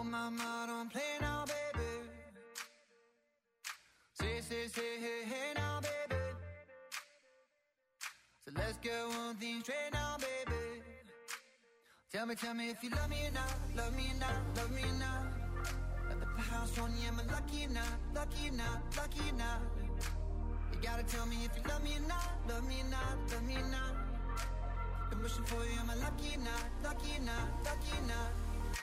mama, don't play now, baby. Say, hey now, baby. So let's get one thing straight now, baby. Tell me if you love me or not, love me or not, love me or not. At the house on you, am I lucky or not, lucky or not, lucky or not? You gotta tell me if you love me or not, love me or not, love me or not. Been wishing for you, am I lucky or not, lucky or not, lucky or not?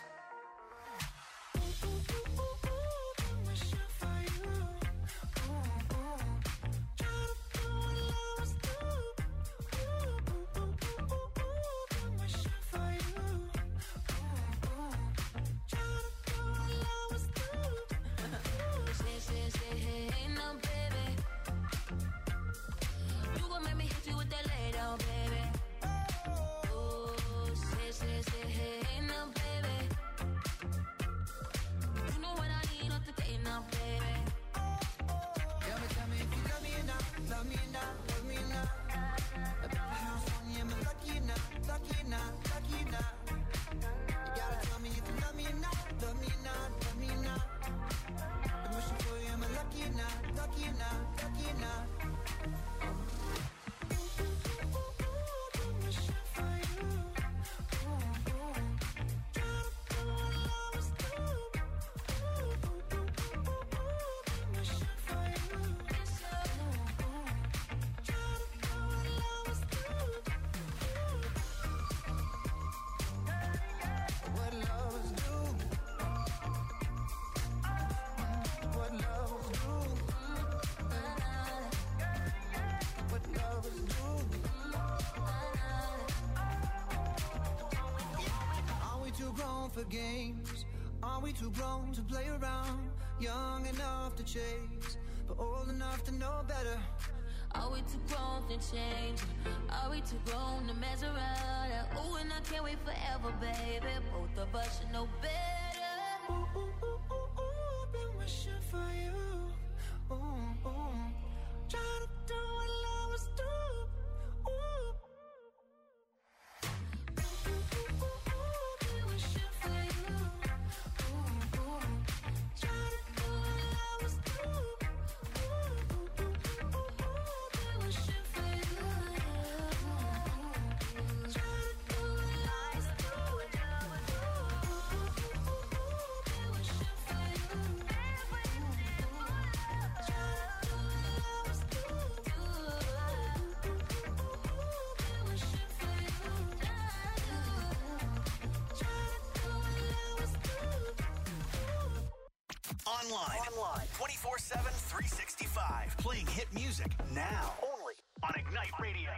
Games. Are we too grown to play around? Young enough to chase, but old enough to know better. Are we too grown to change? Are we too grown to mess around? Ooh, and I can't wait forever, baby. Both of us should know better. Ooh, ooh, ooh, ooh, ooh, been wishing for you. Ooh, ooh. Try to do what lovers do. Ooh. Online 24/7, 365. Playing hit music now. Only on Ignite Radio.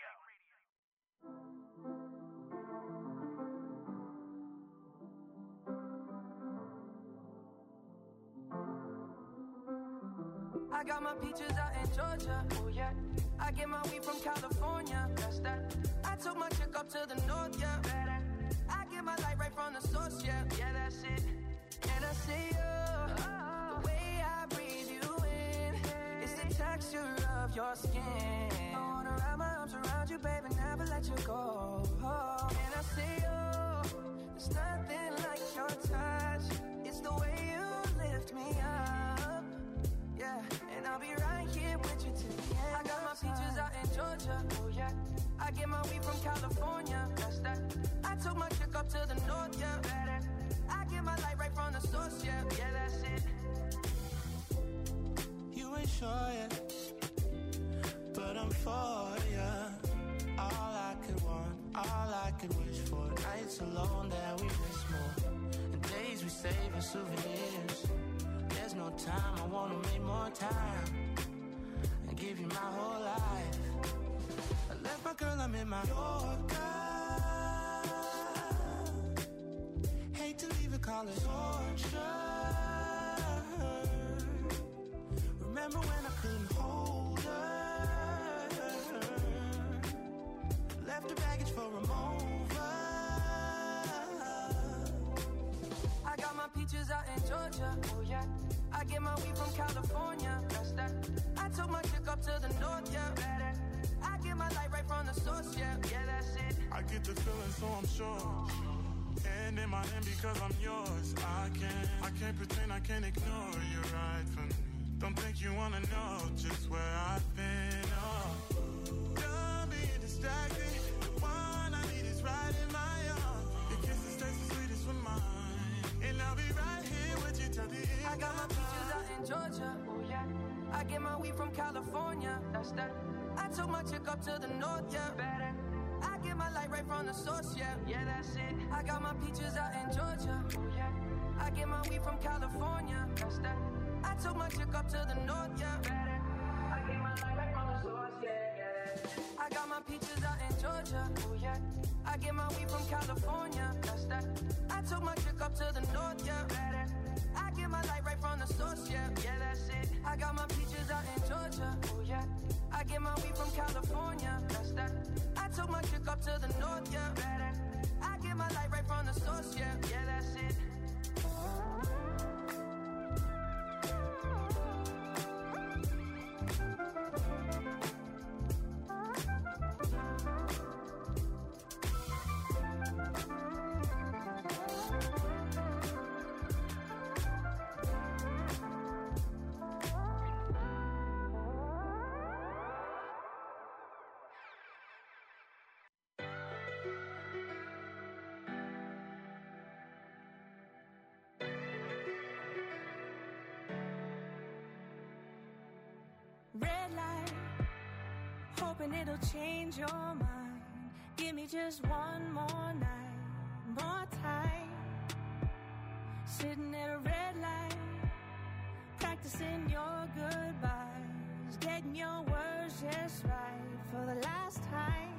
I got my peaches out in Georgia. Oh yeah. I get my weed from California. That's that. I took my chick up to the north, yeah. I get my light right from the source, yeah. Yeah, that's it. And I see you, the way I breathe you in, it's the texture of your skin. I wanna wrap my arms around you, baby, never let you go. And I see you, there's nothing like your touch. It's the way you lift me up, yeah. And I'll be right here with you till the end. I got my peaches out in Georgia, oh yeah. I get my weed from California, that's that. I took my chick up to the north, yeah. I get my light right from the source, yeah. Yeah, that's it. You ain't sure yet, but I'm for ya. All I could want, all I could wish for. Nights alone that we miss more, and days we save as souvenirs. There's no time, I wanna make more time and give you my whole life. I left my girl, I'm in my Yorker. Hate to leave it, call it torture. Remember when I couldn't hold her? Left her baggage for a mover. I got my peaches out in Georgia, oh yeah. I get my weed from California, that's that. I took my chick up to the north, yeah. I get my light right from the source, yeah. Yeah, that's it. I get the feeling, so I'm sure hand in my hand because I'm yours. I can't pretend, I can't ignore you right from me. Don't think you wanna know just where I've been. Oh, done being distracted. The one I need is right in my arms. Your kisses taste the sweetest with mine, and I'll be right here with you till the end. I got my peaches out in Georgia. Oh yeah. I get my weed from California. That's that. I took my chick up to the north, yeah. Better. I get my light right from the source, yeah. Yeah, that's it. I got my peaches out in Georgia. Oh yeah. I get my weed from California. That's that. I took my chick up to the north, yeah. Better. I get my light right from the source, yeah, yeah. I got my peaches out in Georgia. Oh yeah. I get my weed from California. That's that. I took my chick up to the north, yeah. Better. I get my light right from the source, yeah. Yeah, that's it. I got my peaches out in Georgia. Oh yeah. I get my weed from California. That's that. I took my chick up to the north, yeah. Better. I get my light right from the source, yeah. Yeah, that's it. Red light, hoping it'll change your mind. Give me just one more night, more time. Sitting at a red light, practicing your goodbyes, getting your words just right for the last time.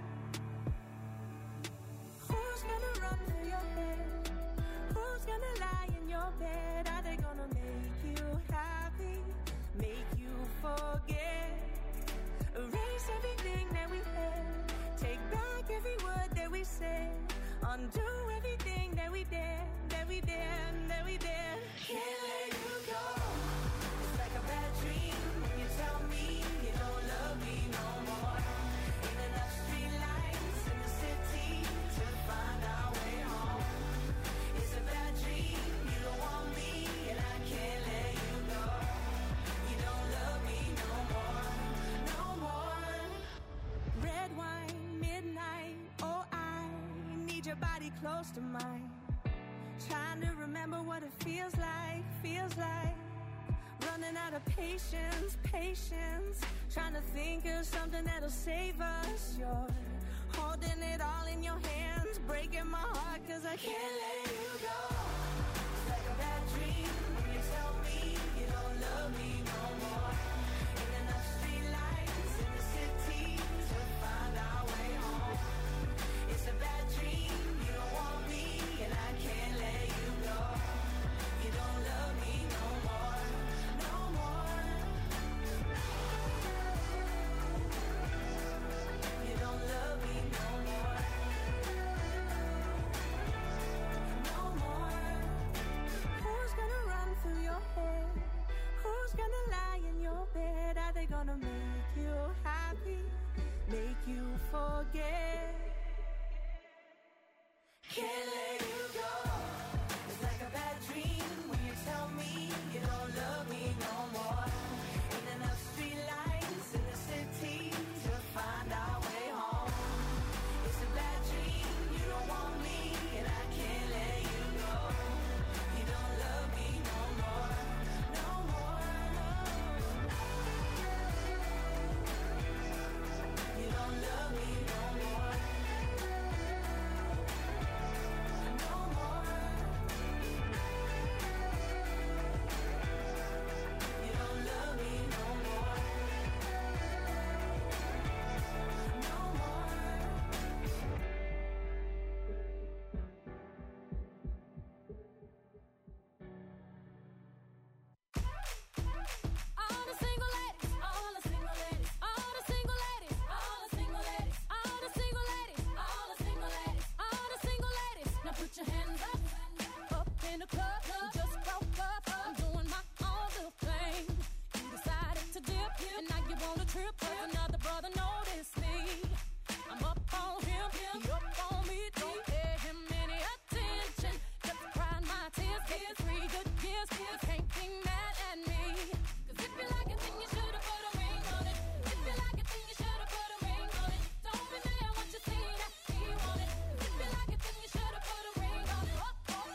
Who's gonna run through your head? Who's gonna lie in your bed? Are they gonna make you happy? Make you forget? Erase everything that we had. Take back every word that we said. Undo everything that we did, that we did, that we did. Can't let you go. It's like a bad dream when you tell me you don't love me no more. Ain't enough street lights in the city to find our way home. It's a bad dream, you don't want me, and I can't let you go. You don't love me no more, no more. Red wine, midnight, oh I need your body close to mine. Trying to remember what it feels like, running out of patience, trying to think of something that'll save us. You're holding it all in your hands, breaking my heart cause I can't let you go. It's like a bad dream when you tell me you don't love me no more. Ain't enough street lights in the city to find our way home. It's a bad dream, you don't want me, and I can't let you go. You don't love me no more, no more. You don't love me no more, no more. Who's gonna run through your head? Who's gonna lie in your bed? Are they gonna make you happy? Make you forget? Can't let you go. It's like a bad dream when you tell me you don't love me no more. Ain't enough street lights in the city to find our way home. It's a bad dream, you don't want me, and I can't let you go. You don't love me no more, no more. You don't love me no more. years, 3 good years. You can't be mad at me. 'Cause if you like it, then you should've put a ring on it. If you like it, then you should've put a ring on it. Don't be mad once you see that he want it. 'Cause if you like it, then you should've put a ring on it.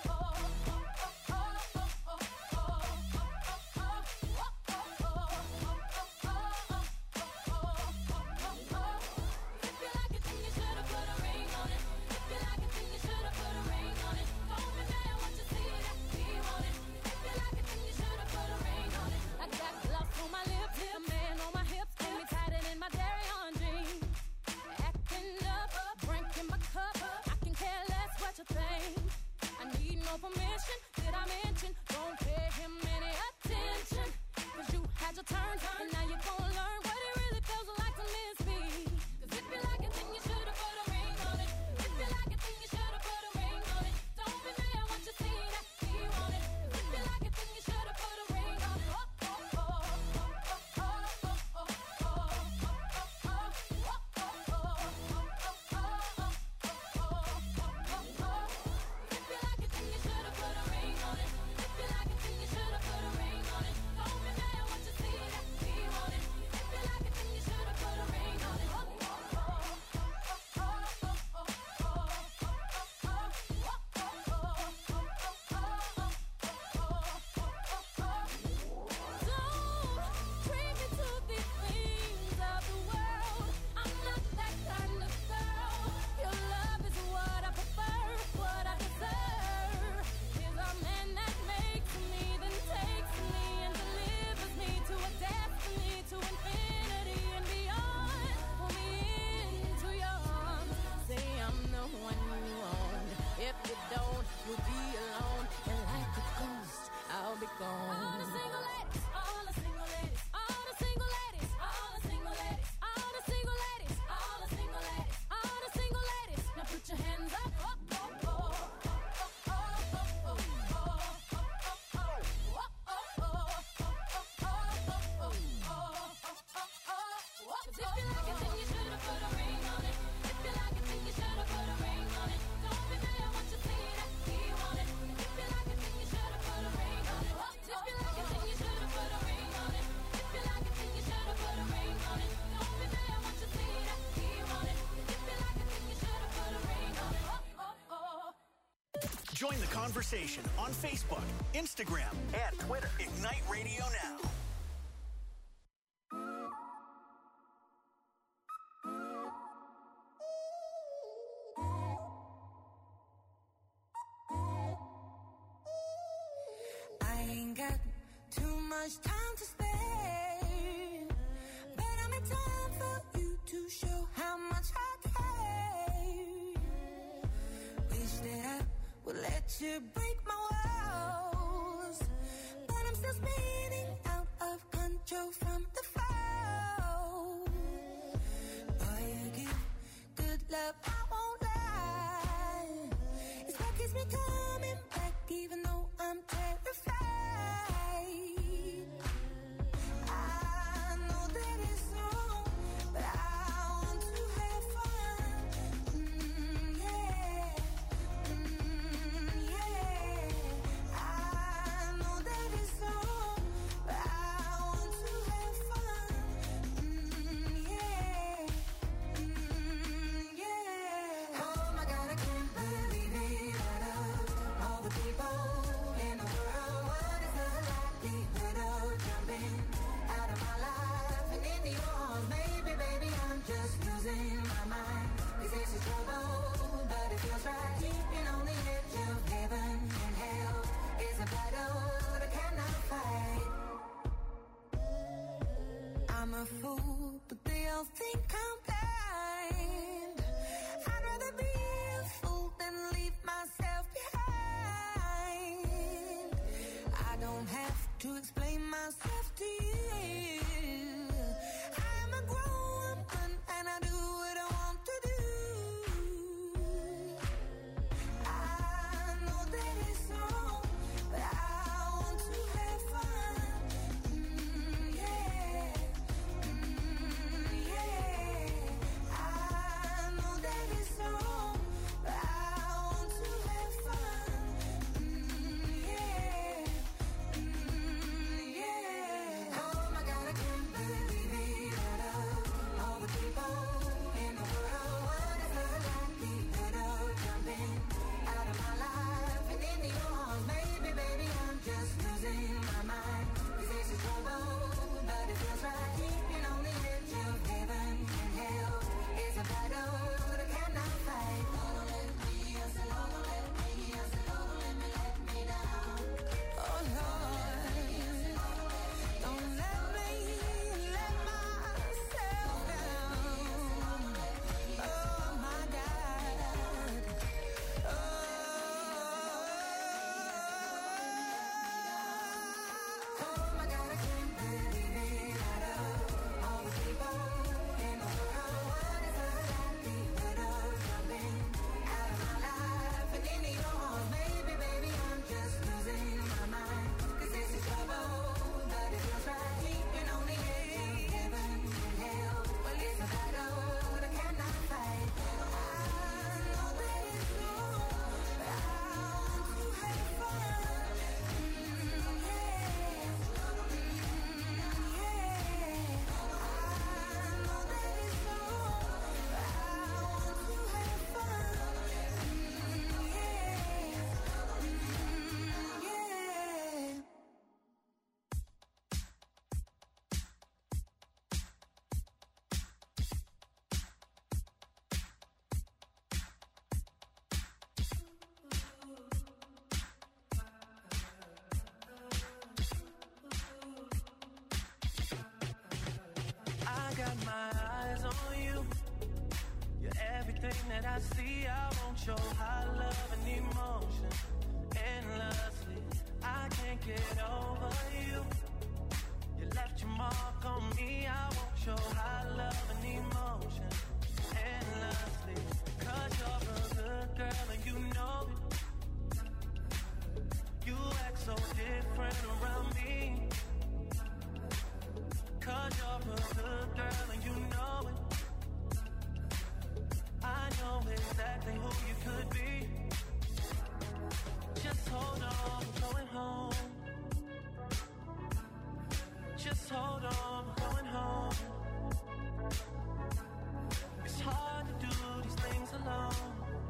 Permission, did I mention? Don't pay him any attention. 'Cause you had your turn, and now you're gonna learn what it really feels like to miss me. 'Cause if you like it, then you should've put a ring on it. If you like it, then you should've put a ring on it. Don't be mad once you see that he want it. 'Cause if you like it, then you should've put a ring on it. Join the conversation on Facebook, Instagram, and Twitter. Ignite Radio Now. I ain't got too much time to spare, but I'm in time for you to show how much I care. Wish that I would let you break my walls, but I'm still spinning out of control from the fall. Boy, you give good love, I won't lie. It's what keeps me coming back, even though I'm terrified. I know that it's wrong, but I want to have fun. Yeah. Yeah. I know that it's wrong, but I want to have fun. Yeah. Yeah. Oh my God, I can't believe it. Out of all the people in the world, what is the likelihood of jumping out of my life and into yours? Maybe, baby, I'm just losing my mind. 'Cause this is trouble, but it feels right. Keeping on the edge of heaven and hell is a battle that I cannot fight. I'm a fool, but they all think I'm blind. I'd rather be a fool than leave myself behind. I don't have to explain myself to you. I'm a grown woman and I do what I want to do. I know that it's wrong, but I want to have fun. Yeah. Yeah. I know that it's wrong, but I want to have fun. Yeah. got my eyes on you. You're everything that I see. I want your high love and emotion endlessly. I can't get over you. You left your mark on me. I want your high love and emotion endlessly. 'Cause you're a good girl and you know it. You act so different around me. 'Cause you're a good girl and you know it. I know exactly who you could be. Just hold on, we're going home. Just hold on, we're going home. It's hard to do these things alone.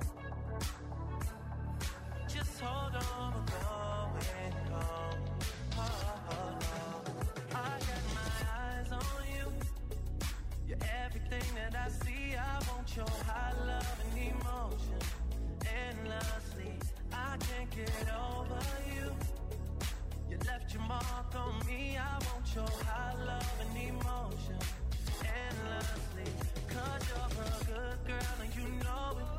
Just hold on, we're going home. Oh, oh, oh. I got my eyes on you. You're everything that I see. I want your high love and emotion endlessly. I can't get over you. You left your mark on me. I want your high love and emotion endlessly. 'Cause you're a good girl and you know it.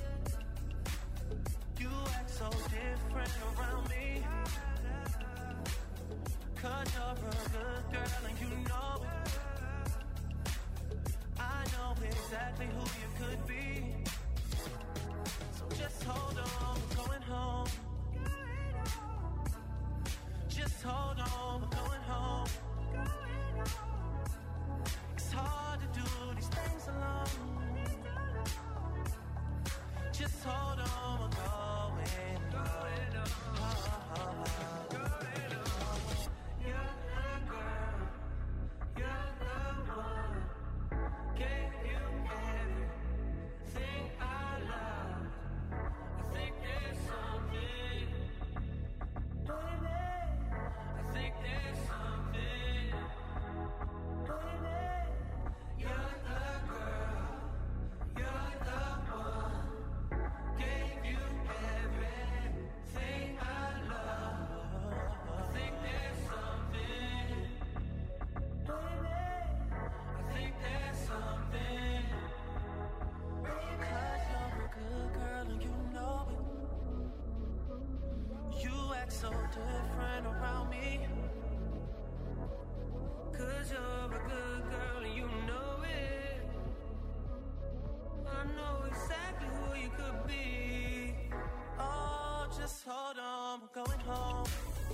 You act so different around me. 'Cause you're a good girl and you know it. I know exactly who you could be. So just hold on, we're going home. Just hold on, we're going home. It's hard to do these things alone. Just hold on, we're going home. Oh, oh, oh. You're the girl, you're the one. Gave you everything I love. I think there's something, baby. I think there's something, baby. You're the girl, you're the one. Gave you everything I love. I think there's something, baby. I think there's something. 'Cause you're a good girl and you know it. You act so different around me. 'Cause you're a good girl and you know it. I know exactly who you could be. Oh, just hold on, we're going home.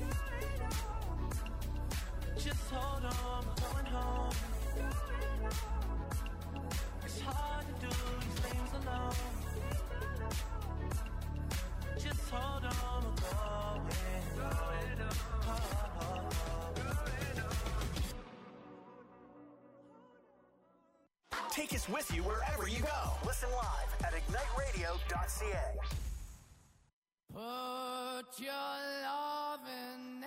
Just hold on, we're going home. It's hard to do these things alone. Just hold on, we're going home. Oh, oh, oh. Take us with you wherever you go. Listen live at igniteradio.ca. Put your loving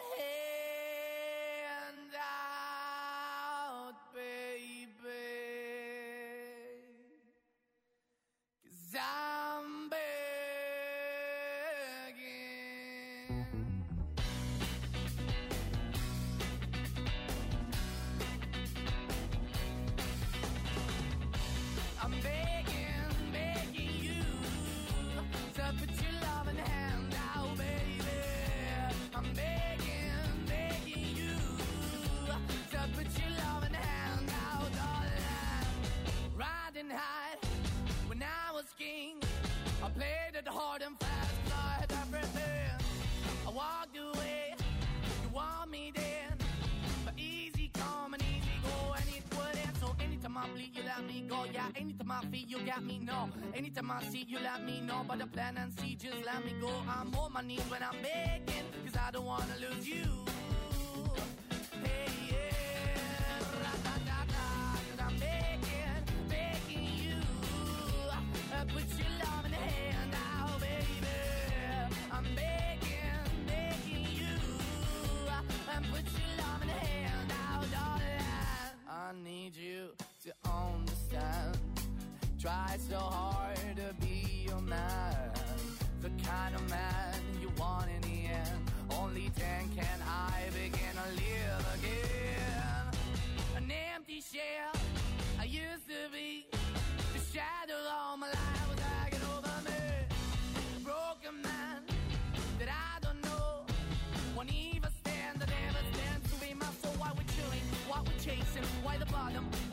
hand out, baby, 'cause I'm begging. I'm begging, begging you to put your loving hand out, baby. I'm begging, begging you to put your loving hand out, darling. Riding high when I was king, I played it hard and fast, 'cause I had everything. I walked away, you want me then, but easy come and easy go, and it wouldn't. So anytime I bleed, you let me go. Yeah, anytime I feel, you got me, no. Anytime I see, you let me know. But the plan and see, just let me go. I'm on my knees when I'm begging, 'cause I don't wanna lose you. Hey, yeah, ra-da-da-da, 'cause I'm begging, begging you. Put your love in the hand out, baby. I'm begging, begging you. Put your love in the hand out, darling. I need you to understand. Try so hard to be your man, the kind of man you want in the end. Only then can I begin to live again. An empty shell,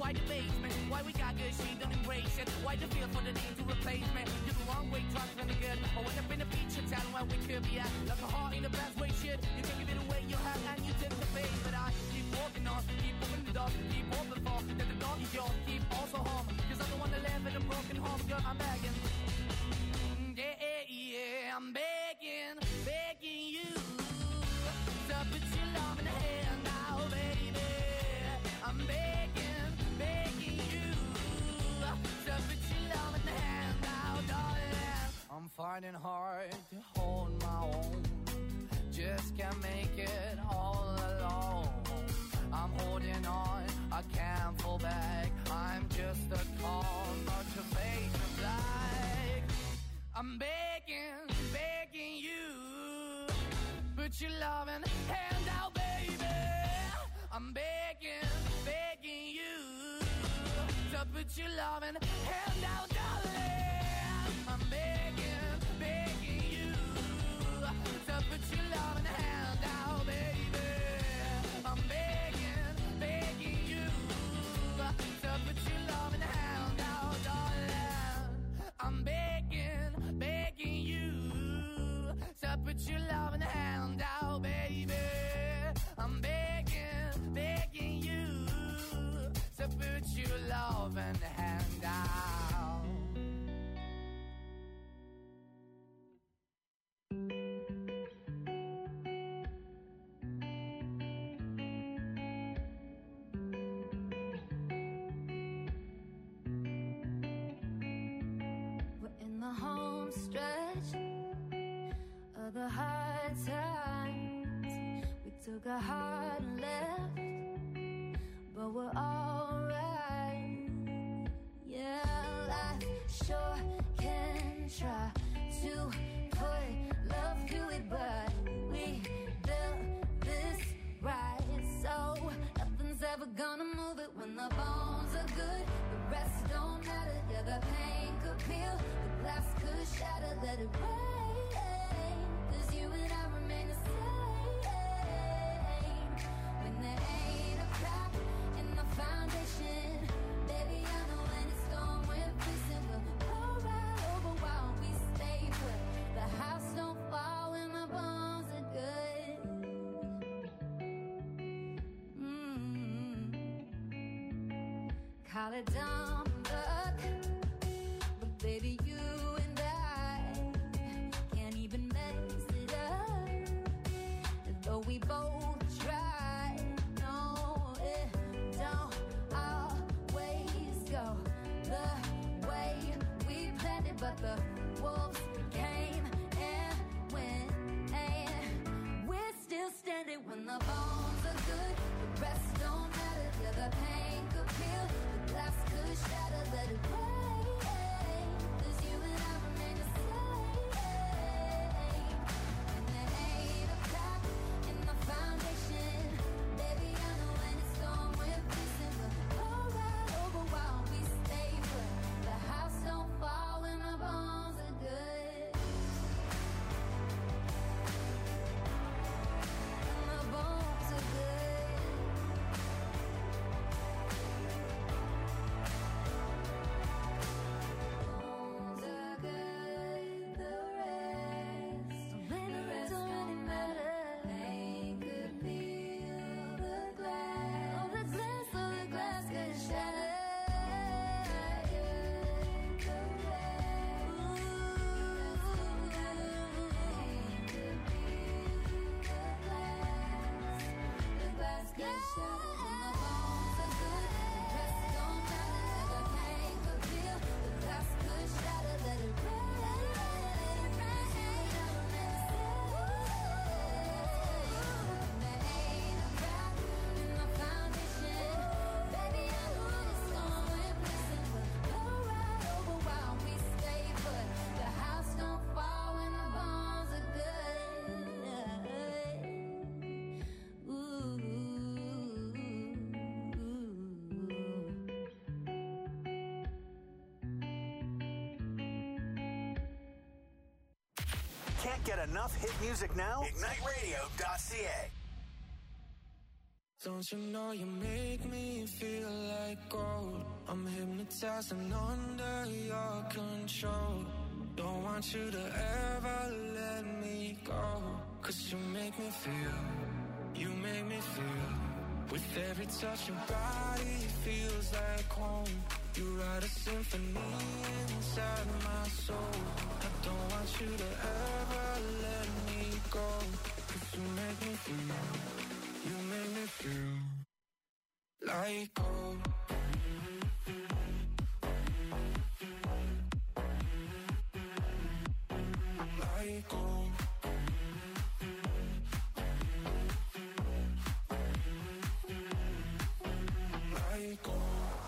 Why the basement? Why we got good, she don't embrace it? Why the feel for the need to replace me? You're the wrong way, trying to good. I went up in the feature town where we could be at. Like a heart in the best way, shit. You can give it away, you have, and you take the bait. But I keep walking on, keep moving the dog, keep open for that the dog is yours, keep also home. Cause I'm the one that live in a broken home, girl, I'm begging. Yeah, I'm begging, begging you to put your love in the hand now, baby. I'm begging, begging you to put your love in the hand now, darling. I'm fighting hard to hold my own, just can't make it all alone. I'm holding on, I can't fall back. I'm just a call, not your face of black. I'm begging, begging you, put your loving hand out, baby. I'm begging, begging you, to put your loving hand out, darling. I'm begging, begging you, to put your loving hand out, baby. I'm begging, begging you, to put your loving hand out, darling. I'm begging, begging you, to put your loving hand out, baby. I'm begging, begging you, to put your loving hand out. Home stretch of the hard times. We took a hard left, but we're alright. Yeah, life sure can try to put love to it, but we built this right, so nothing's ever gonna move it. When the bones are good, the rest don't matter. Yeah, the pain could peel, the glass could shatter, let it rain, 'cause you and I remain the same. When there ain't a crack in the foundation, baby, I know when it's storm we're facing, we'll go right over while we stay put. The house don't fall when the bones are good. Call it dumb luck, but baby, you and I can't even mess it up. Though we both try, no, it don't always go the way we planned it. But the wolves came and went, and we're still standing. When the bones are good, the rest don't matter. Yeah, the pain could peel, the glass could shatter, let it rain, 'cause you and I remain the same. When there ain't a crack in the foundation, baby, I know when it's storm we're facing, we'll go right over while we stay put. The house don't fall when the bones are good. When the bones are good. Bones are good, the rest don't really matter. They could peel the glass, the glass could shatter. The glass could shatter. When the bones are good, the rest don't matter. The pain could peel, the glass could shatter. Let it rain, there ain't a crack in the foundation, baby, I know when it's storm we're facing, we'll go right over while we stay put. The house don't fall when the bones are good. Can't get enough hit music now? IgniteRadio.ca. Don't you know you make me feel like gold? I'm hypnotized and under your control. Don't want you to ever let me go. 'Cause you make me feel, you make me feel. With every touch your body feels like home. You write a symphony inside my soul. I don't want you to ever let me go. 'Cause you make me feel, you make me feel like gold. Like gold. Like gold.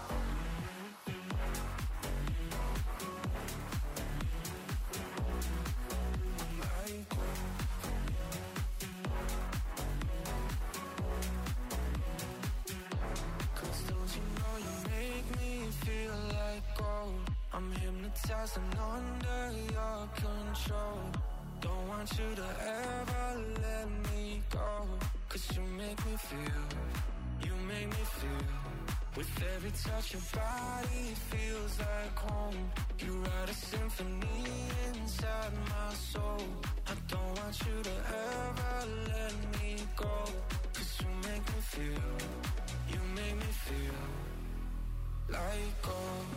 I'm hypnotized and under your control. Don't want you to ever let me go. 'Cause you make me feel, you make me feel. With every touch your body feels like home. You write a symphony inside my soul. I don't want you to ever let me go. 'Cause you make me feel, you make me feel like gold.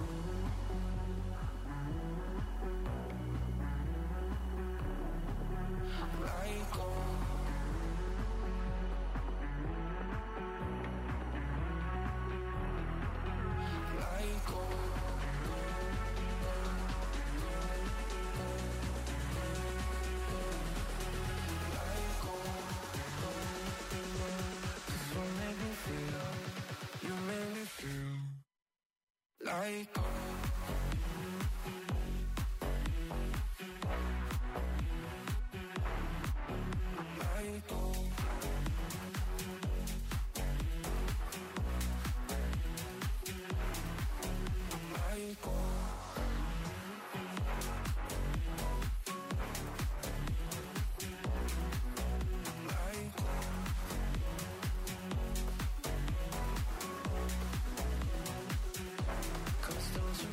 Like gold. Like gold. Like gold. 'Cause you make me feel, you make me feel like gold. Don't you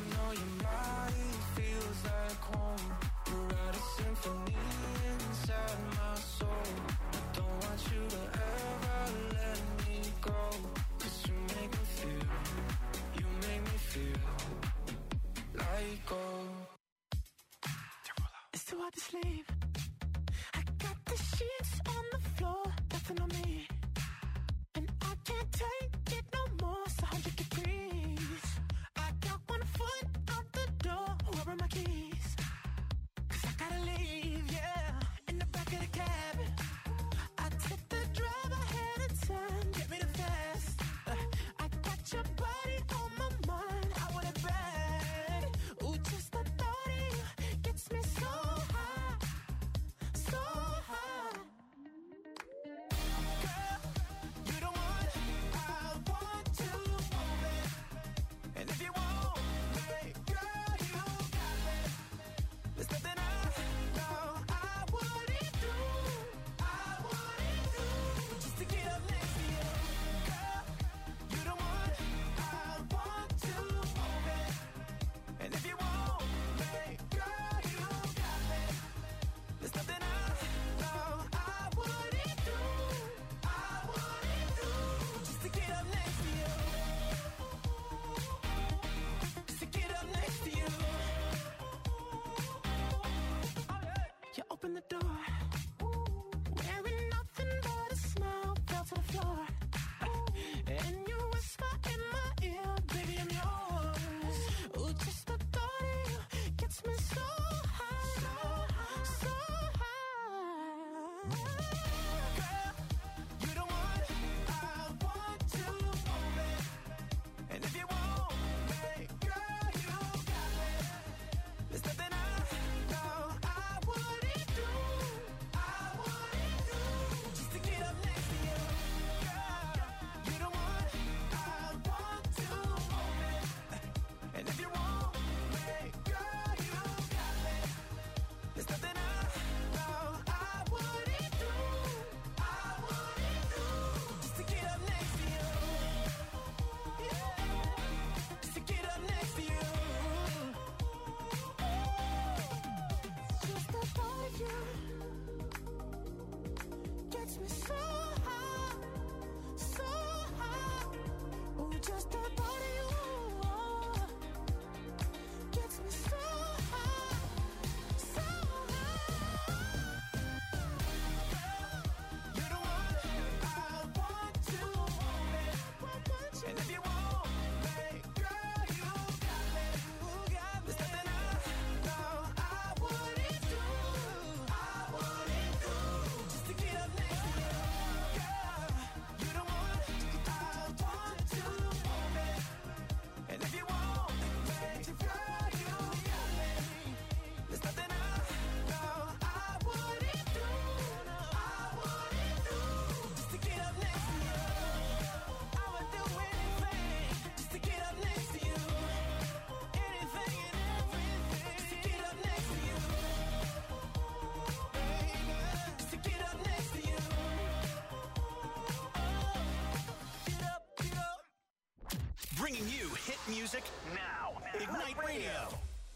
Bringing you hit music now. Ignite Radio.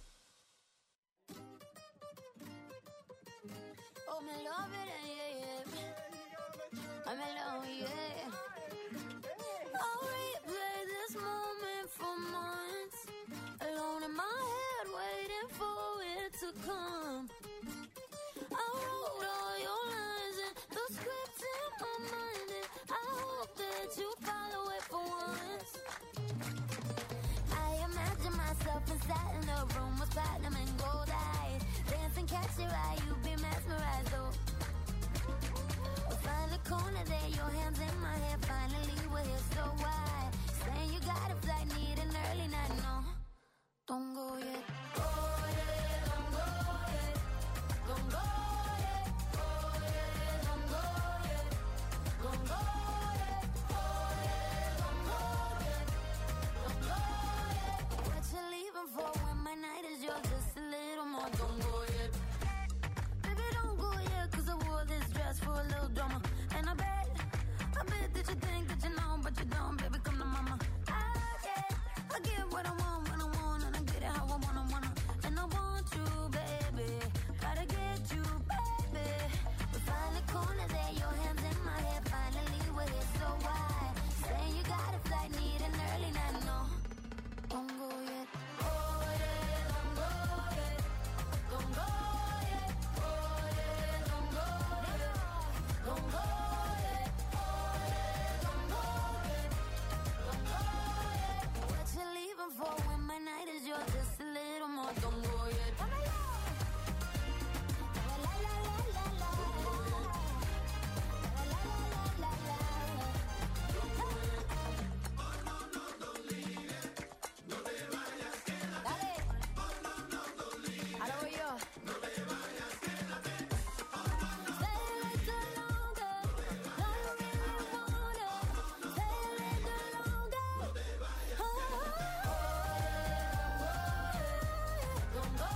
Oh, me love it, yeah. I'm alone, yeah. I'll replay this moment for months. Alone in my head, waiting for it to come. I wrote all your lines and the script in my mind, and I hope that you follow it for once. I imagine myself inside in a room with platinum and gold eyes. Dance and catch your eye, you be mesmerized, though. We'll find a corner there, your hands in my hair. Finally, we're here, so why? Saying you got a flight, need an early night, no. Don't go yet. Go yet, don't go yet. Don't go yet. Go yet, don't go yet. Don't go yet. Go yet, don't go yet. Don't go yet. What you leaving for when my night is yours? Just a little more. Don't go yet. Baby, don't go yet, 'cause I wore this dress for a little drama. And I bet that you think that you know, but you don't. Baby, come to mama. I get what I want when I want, and I get it how I wanna. And I want you, baby. Gotta get you, baby. We find a corner there, your hands in my hair. Finally, we're here, so why? Saying you got a flight, need an early night, no. Don't go yet. Go yet, don't go yet. Don't go yet. Go yet, don't go yet. Don't go yet. Go yet, don't go yet. Don't go yet. What you leaving for when my night is yours? Just a little more. Don't go yet. La la la la la la. La la la la la la. Dale. Ahora voy yo. Stay a little longer. Do you really want it? Stay a little longer. Don't go yet. Don't go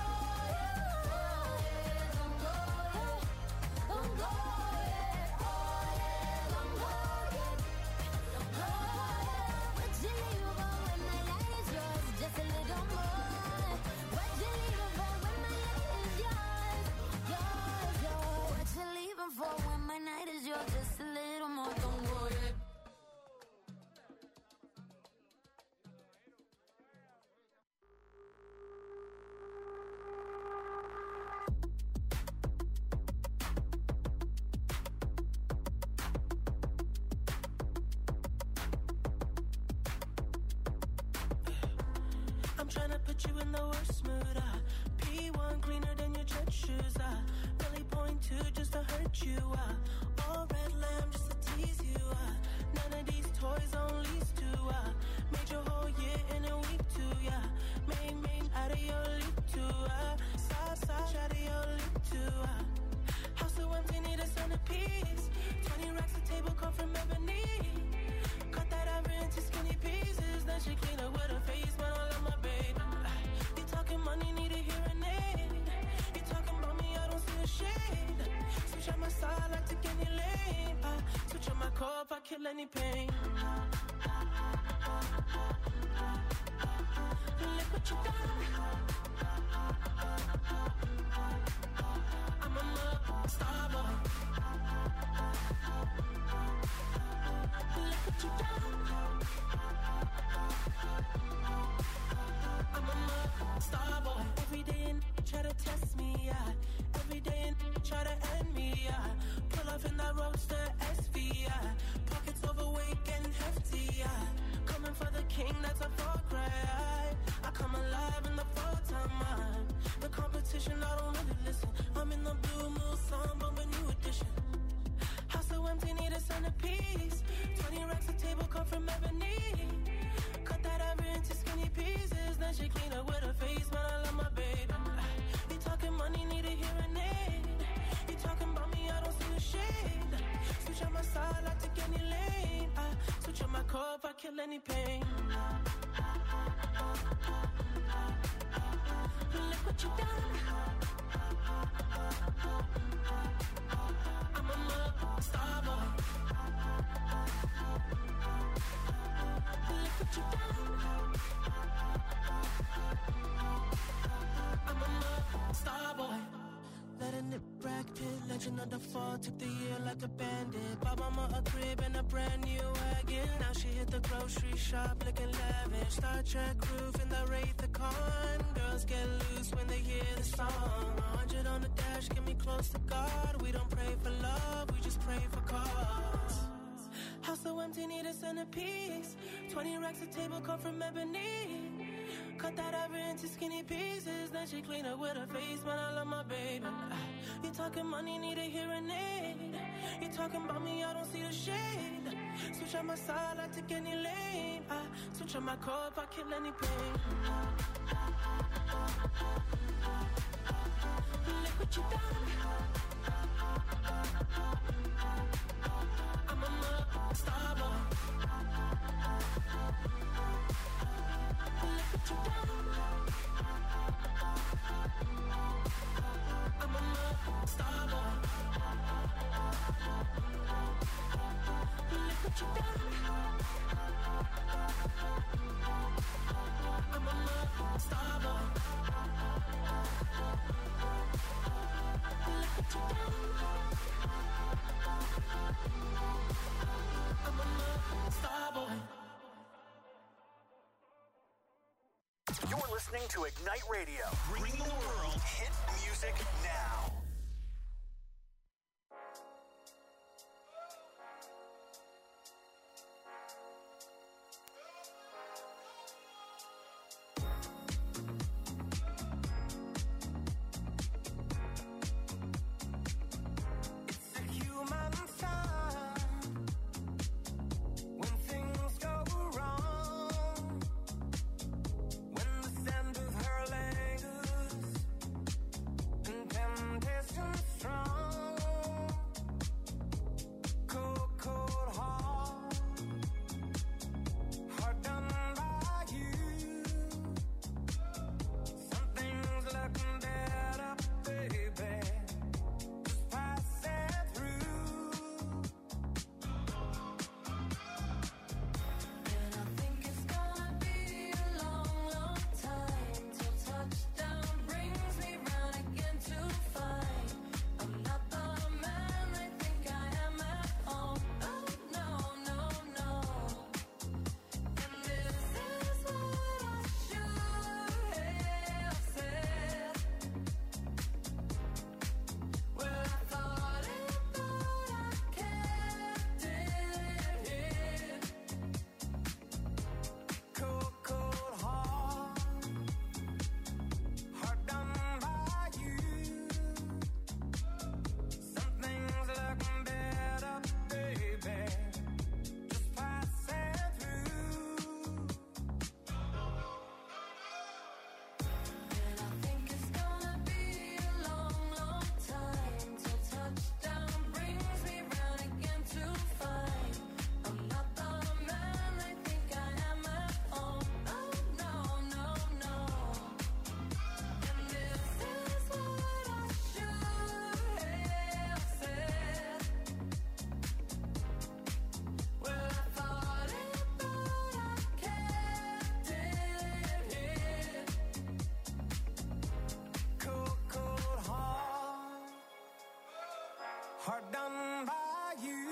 yet. Don't go yet. Don't go yet. Don't go yet. Don't go yet. What you leaving for when my light is yours? Just a little more. What you leaving for when my light is yours? Yours, yours. What you leaving for when my night is yours? Just a little more. Don't go yet. I'm tryna put you in the worst mood. P1 cleaner than your church shoes. Really point to just to hurt you. All red lamb just to tease you. None of these toys on lease to. Made your whole year in a week too. Yeah, main out of your league too. Side out of your league too. House so empty, need a centerpiece. 20 racks a table come from ebony. Cut that ever into skinny pieces. Then she clean up with her face, but I love my baby. You talking money, need a hearing aid. You talking about me, I don't see a shade. Switch on my side, like to any lane. Switch on my core if I kill any pain. Look what you done. I'm a star boy. Look what you done. I'm a star boy. Every day and try to test me, yeah. Every day and try to end me, yeah. Pull off in that roadster SV, yeah. Pockets overweight getting hefty, yeah. Coming for the king, that's a far cry. I come alive in the full-time mind. The competition, I don't really listen. I'm in the blue moon song, but a new edition. House so empty, need a centerpiece. 20 racks a table come from ebony. Cut that ever into skinny pieces. Then she clean up with her face, but I love my baby. You talking money, need a hearing aid. You talking about me, I don't see a shade. Switch on my side, like to any lane. Switch on my core if I kill any pain. Look what you done. I'm a star boy. Look what you done. version of the fall, took the year like a bandit. Bought mama a crib and a brand new wagon. Now she hit the grocery shop looking lavish. Star Trek roof in the Wraith the Con. Girls get loose when they hear the song. 100 on the dash, get me close to God. We don't pray for love, we just pray for cause. House so empty, need a centerpiece. 20 racks of table cut from ebony. Cut that ever into skinny pieces. Then she clean up with her face, man, I love my baby. You talking money, need a hearing aid. You talking about me, I don't see the shade. Switch on my side, I take any lane. I switch on my core if I kill any pain. Look what you done. I'm a star boy. Look what you done. I'm a star boy. Look what you done. I'm a star boy. Look what you done. I'm a star boy. You're listening to Ignite Radio, bringing the world hit music now. Hard done by you.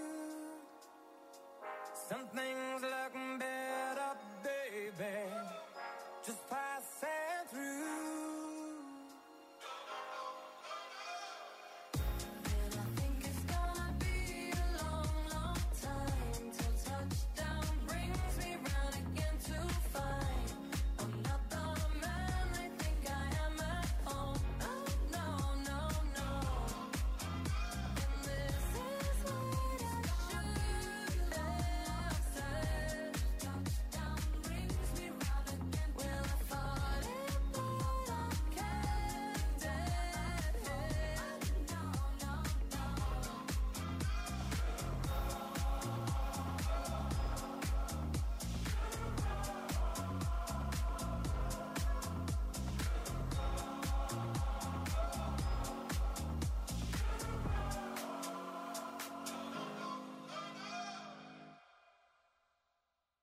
Some things look better, baby, just passing through. And I think it's gonna be a long, long time till touchdown brings me round again to find I'm not the man I think I am at home. Oh, no, no, no. And this is what I should have said. Touchdown brings me round again. Well, I thought it, but I kept it. No, no, no.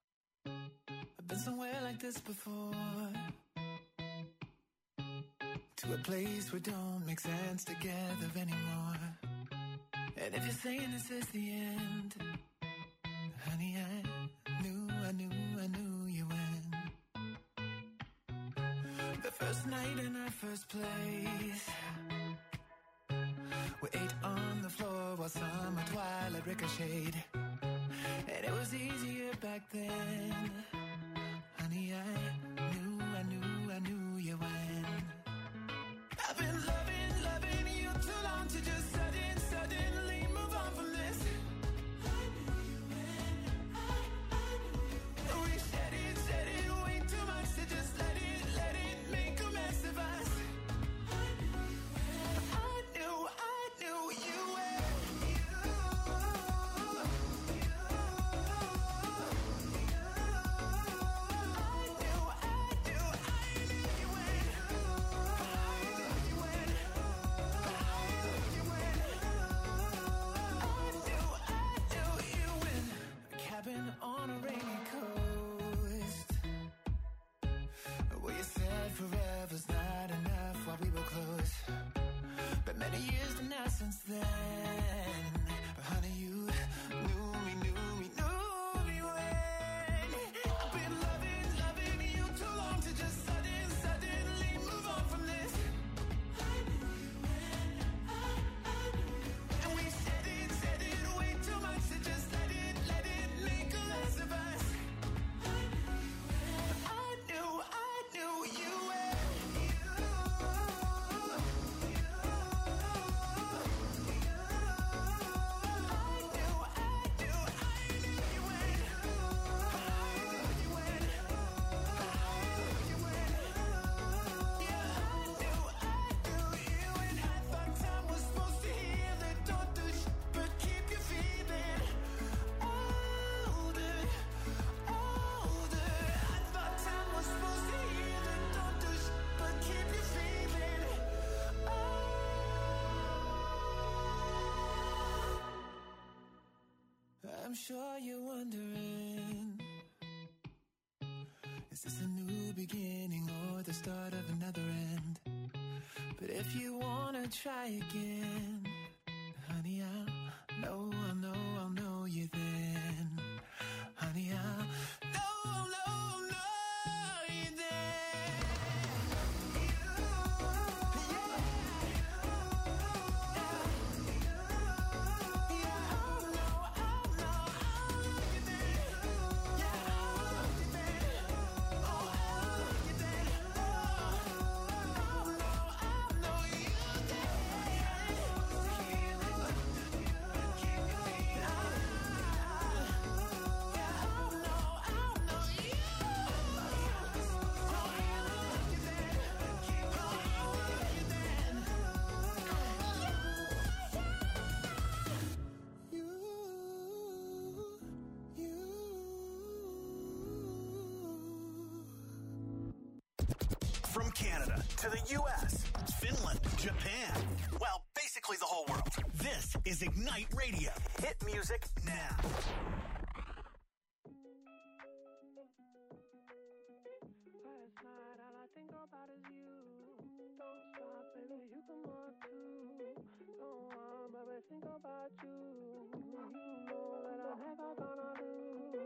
I've been somewhere like this before. to a place where don't make sense together anymore. And if you're saying this is the end, honey, I knew you win. The first night in our first place, we ate on the floor while summer twilight ricocheted. And it was easier back then. Honey, I knew you win. I've been loving you too long to just suddenly move on from this. I knew you win. I knew you win. We said it way too much to just let it make a mess of us. I knew you win. I knew you win. On a rainy coast, where you said forever's not enough while we were close. But many years have now since then. But honey, you knew me when I've been loving you too long to just suddenly move on from this. I knew you when I knew you. And we said it way too much to just let it make a mess of us. I knew you when. I'm sure you're wondering, is this a new beginning or the start of another end? But if you wanna try again, honey, I'll know you then. Honey, I'll know you then. From Canada to the U.S., Finland, Japan, well, basically the whole world. This is Ignite Radio. Hit music now. Last night, all I think about is you. Don't stop, baby, you can walk too. Don't want, baby, think about you. You know that I'm never gonna lose.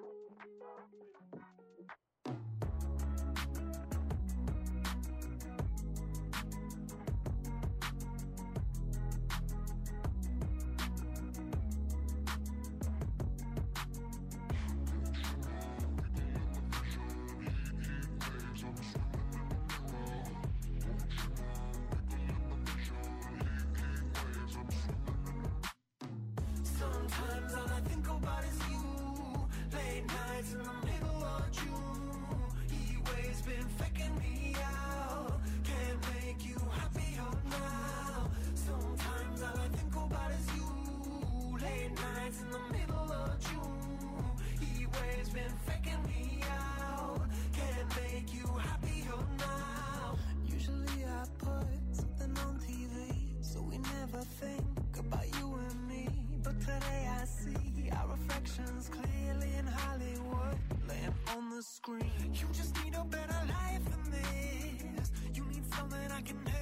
Sometimes all I think about is you. Late nights in the middle of June. He waves been faking me out. Can't make you happier now. Sometimes all I think about is you. Late nights in the middle of June. He waves been faking me out. Can't make you happier now. Usually I put something on TV, so we never think about you and me. But today I see our reflections clearly in Hollywood, laying on the screen. You just need a better life than this. You need something I can help.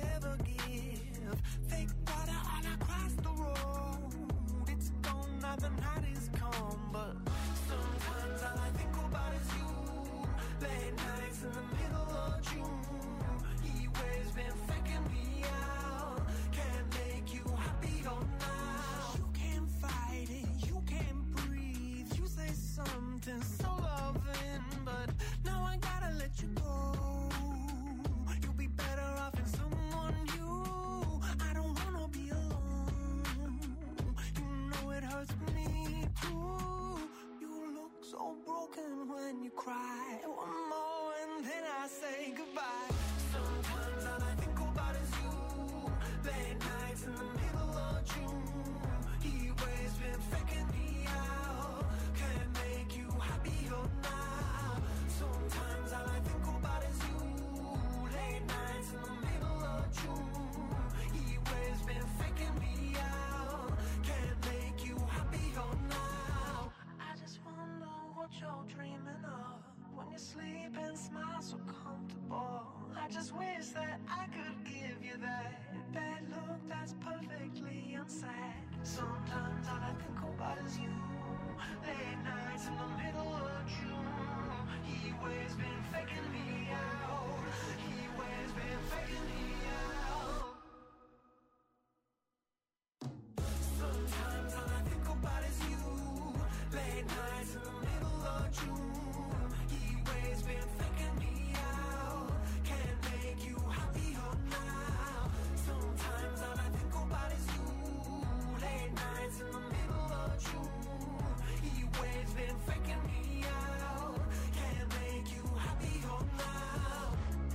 more broken when you cry. One more and then I say goodbye. Sometimes all I think about is you. Late nights in the middle of June. He always been faking me out. Can't make you happier now. Sometimes all I think about is you. Late nights in the middle of June. He always been faking me out. Can't make you happier now. I just wonder what you're dreaming of when you sleep and smile so comfortable. I just wish that I could give you that bad look that's perfectly unsaid. Sometimes all I think about is you. Late nights in the middle of June. He always been faking me out. He always been faking me out. Sometimes all I think about is you. Late nights in the middle of June. He always been faking me out. Can't make you happier now. Sometimes all I think about is you. Late nights in the middle of June. He always been faking me out. Can't make you happier now.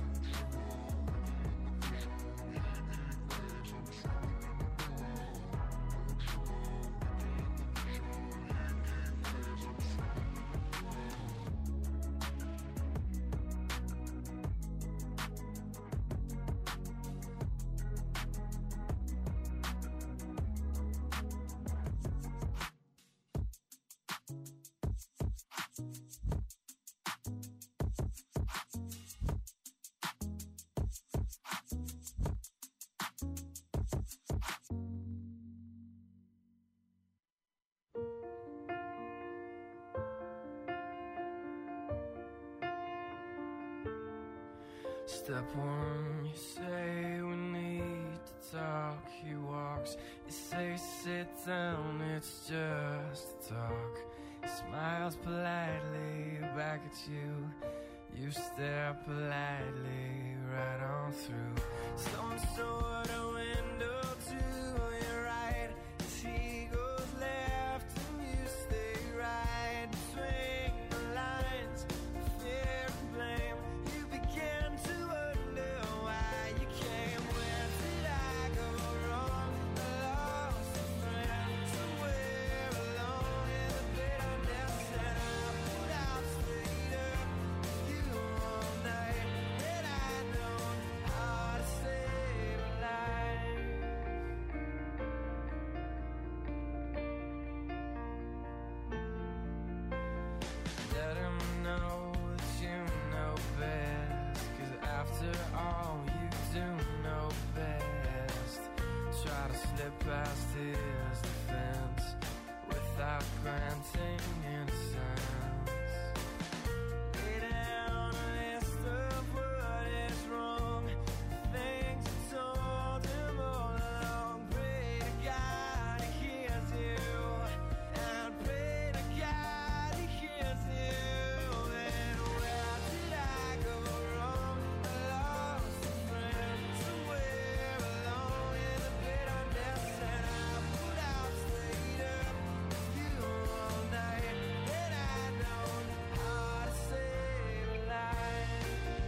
Step one, you say we need to talk. He walks, you say sit down, it's just talk. He smiles politely back at you. You stare politely right on through some sort of window to your right. As he goes left and you stay right between the lines of fear and blame. You begin to wonder why you came. Where did I go wrong? I lost a friend somewhere alone in the bitterness, and I put out straight up with you all night. And I know how to save a life. Let him know that you know best, 'cause after all you do know best. Try to slip past his defense without granting innocence. Lay down a list of what is wrong, the things you told him all along. Pray to God he hears you, and pray to God he hears you. And where did I go wrong? I lost a friend somewhere alone in the bitterness, and I put out straight up with you all night. And I know how to save a life.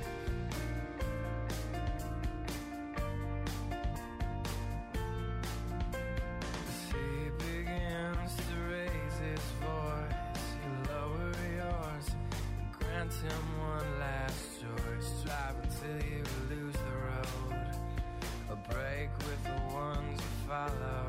As he begins to raise his voice, you lower yours and grant him one last choice. Drive until you lose the road, a break with the ones you follow.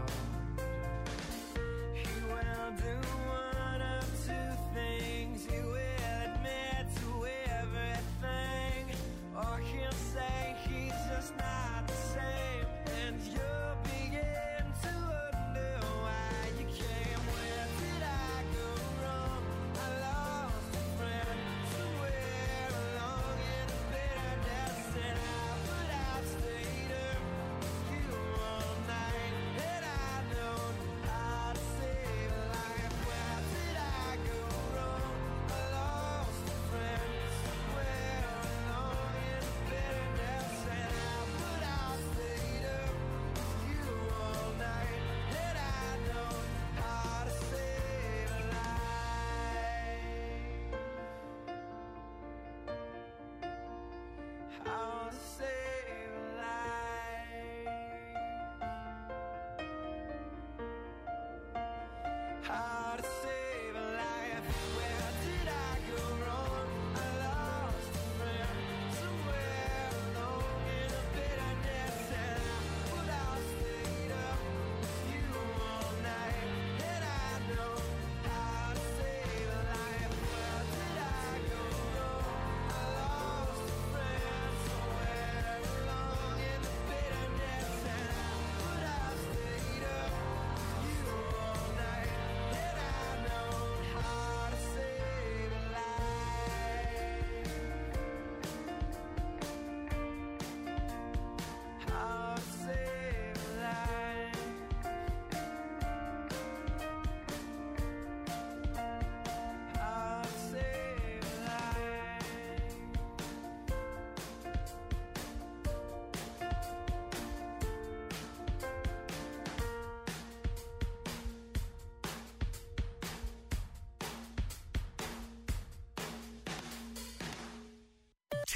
He will do one of two things. He will admit to everything, or he'll say he's just not the same. And you'll begin to wonder why you came. Where did I go wrong? I lost a friend somewhere along in the bitterness, and I put out straight up with you all night. And I know how to save a life.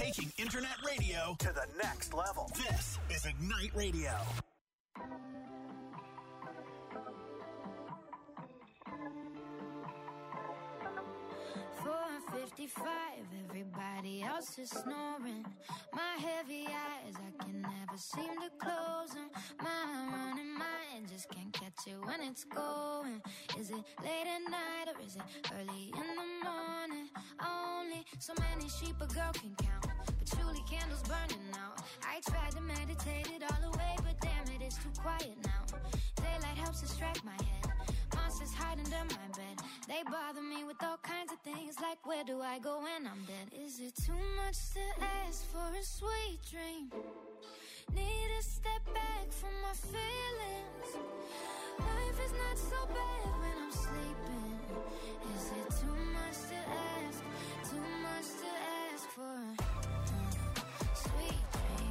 Taking internet radio to the next level. This is Ignite Radio. 4:55, everybody else is snoring. My heavy eyes, I can never seem to close them. My running mind just can't catch it when it's going. Is it late at night or is it early in the morning? Only so many sheep a girl can count, but surely candles burning out. I tried to meditate it all away, but damn it, it's too quiet now. Daylight helps distract my head. Monsters hide under my bed. They bother me with all kinds of things, like where do I go when I'm dead? Is it too much to ask for a sweet dream? Need to step back from my feelings. Life is not so bad when I'm sleeping. Is it too much to ask? Too much to ask for a sweet dream?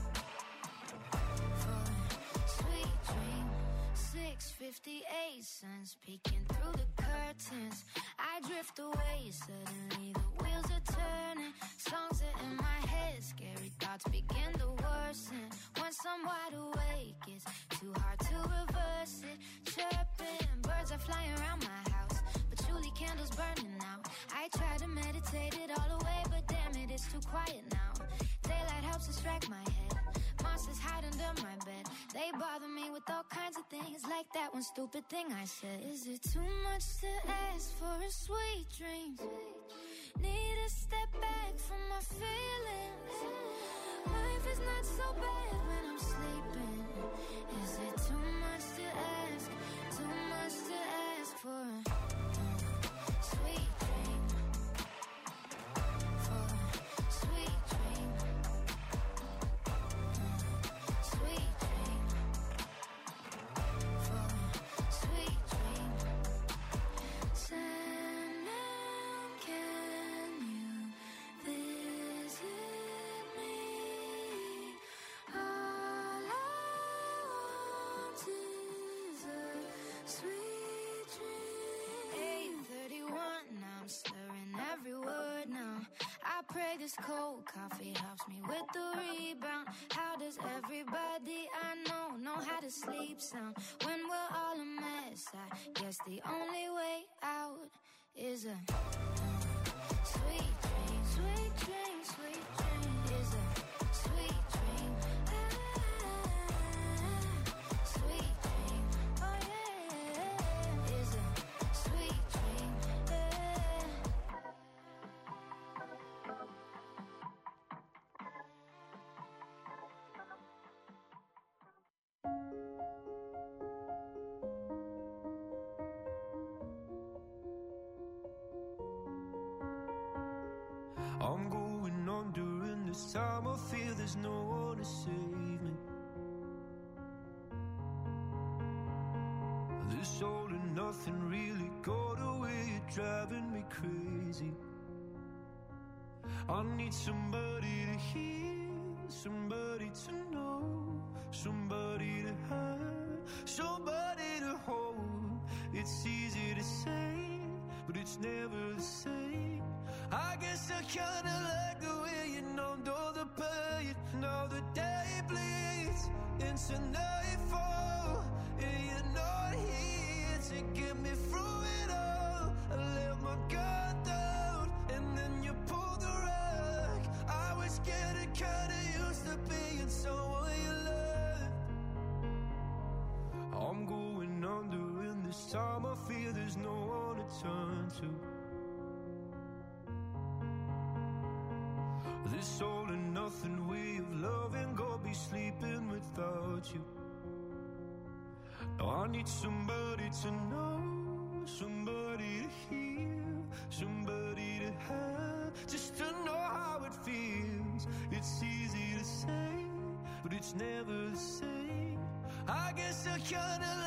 For a sweet dream. 6:58, sun's peeking through the curtains. I drift away, suddenly the wheels are turning. Songs are in my head, scary thoughts begin to worsen. Once I'm wide awake, it's too hard to reverse it. Chirping, birds are flying around my house, but surely candles burning out. I try to meditate it all away, but damn it, it's too quiet now. Daylight helps distract my head. Monsters hide under my bed. They bother me with all kinds of things, like that one stupid thing I said. Is it too much to ask for a sweet dream? Need to step back from my feelings. Life is not so bad when I'm sleeping. Is it too much to ask? Too much to ask for a sweet dream? For a sweet dream. Sweet dream. For a sweet dream. Sandman, can you visit me? All I want is a sweet dream. 8:31, now I'm slurring every word now. I pray this cold coffee helps me with the rebound. How does everybody I know how to sleep sound? When we're all a mess, I guess the only way out is a sweet dream. Sweet dream, sweet dream. Is a sweet dream. Sweet dream. Oh yeah. Is a sweet dream. I'm going on during this time. I feel there's no one to save me. This all and nothing really got away. You're driving me crazy. I need somebody to hear, somebody to know, somebody to have, somebody to hold. It's easy to say, but it's never the same. I guess I kinda like the way you numbed all the pain. Now the day bleeds into nightfall, and you're not here to get me through it all. I let my guard down, and then you pulled the rug. I was getting kinda used to being someone you loved. I'm going under, and this time I feel there's no one to turn to. This all and nothing way of loving, go be sleeping without you. Now I need somebody to know, somebody to hear, somebody to have, just to know how it feels. It's easy to say, but it's never the same. I guess I kinda